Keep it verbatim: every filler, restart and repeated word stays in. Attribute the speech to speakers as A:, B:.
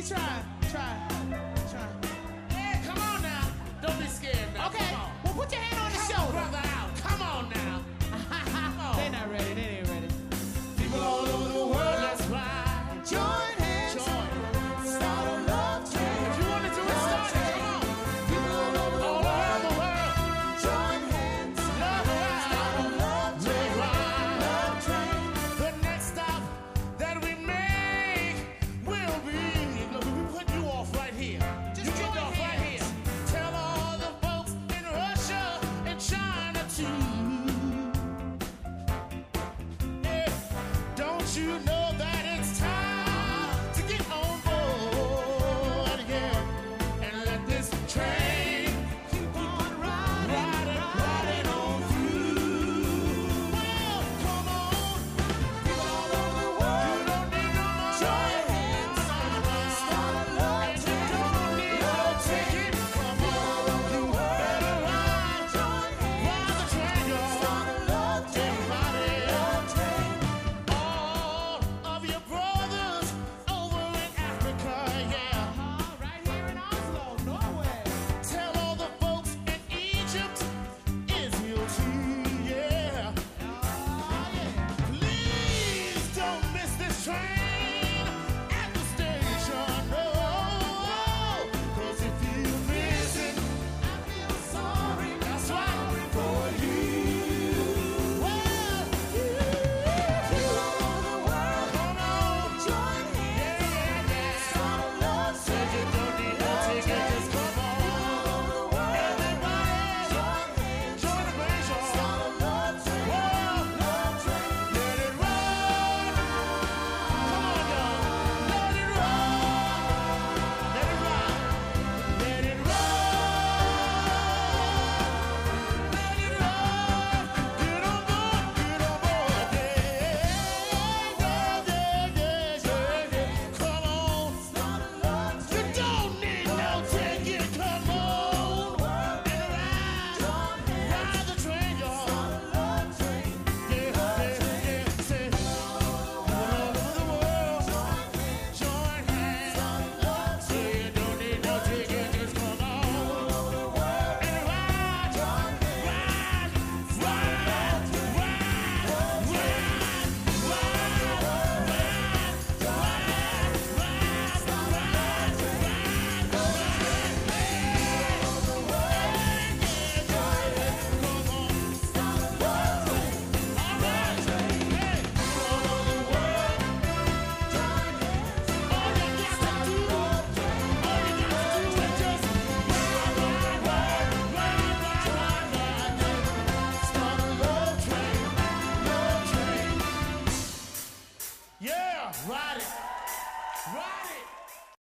A: He's trying, trying, trying.
B: Hey, come on now. Don't be scared now.
A: Okay,
B: Come on.
A: well, put your hand on his
B: Help a
A: shoulder.
B: brother out. Come on now. Come on.
A: They're not ready, they ain't ready.
B: People all over the world, let's ride.
A: Join hands.
B: Join.
A: Start a love train.
B: If you want to do it, start it. Come on.
A: People all over the
B: All
A: world.
B: around the world.
A: Join hands.
B: Love ride.
A: Start a love train.
B: Love ride.
A: Love train.
B: The next stop that we make will be. Look, we put you off right here.
A: Just
B: you get
A: join
B: off right
A: hands.
B: here. Tell all the folks in Russia and China too. Yeah, don't you know?